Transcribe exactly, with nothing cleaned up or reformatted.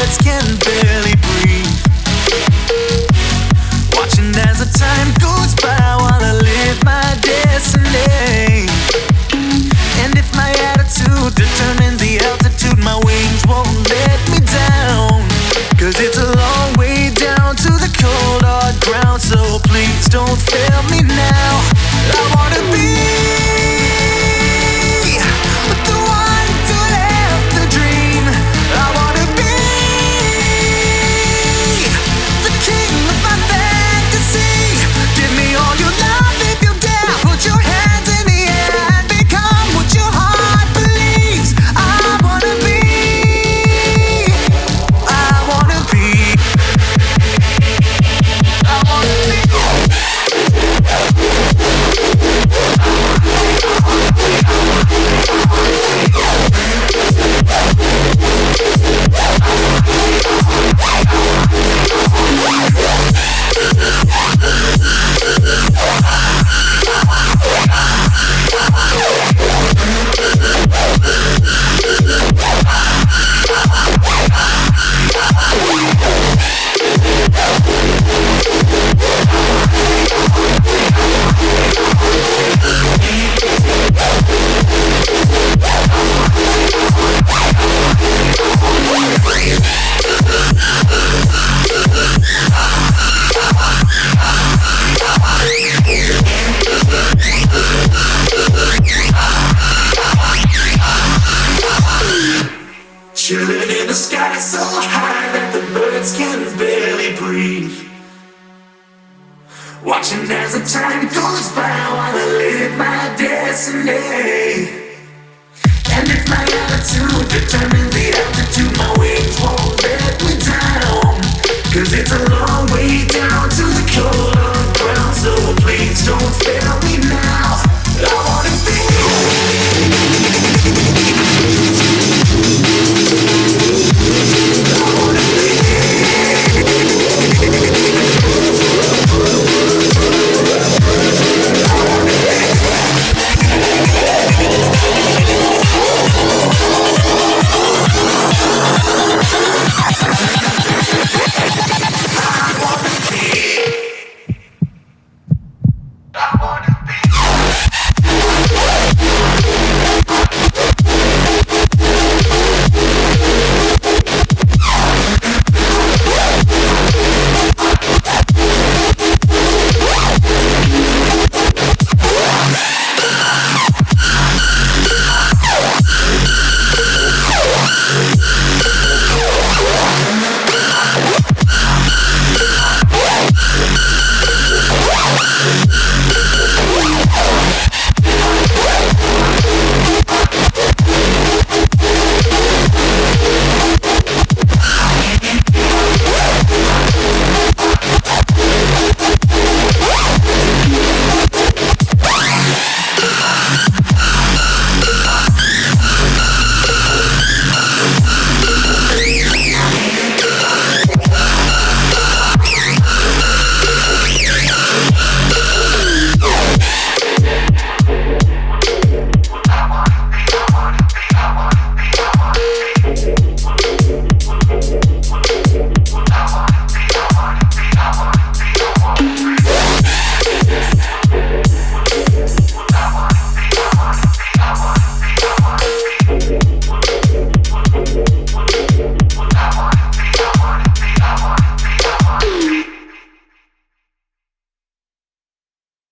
birds can barely breathe. Watching as the time goes by while I live my destiny. And if my attitude determines the altitude, my wings won't let me down. Cause it's a long way down to the cold hard ground. So please don't fail me now. I wanna be the one to live the dream. I wanna be the king of my fantasy. Give me all your love if you dare. Put your hands in the air and become what your heart believes. I wanna be, I wanna be, I wanna be. Chilling in the sky so high that the birds can barely breathe. Watching as the time goes by while I live my destiny.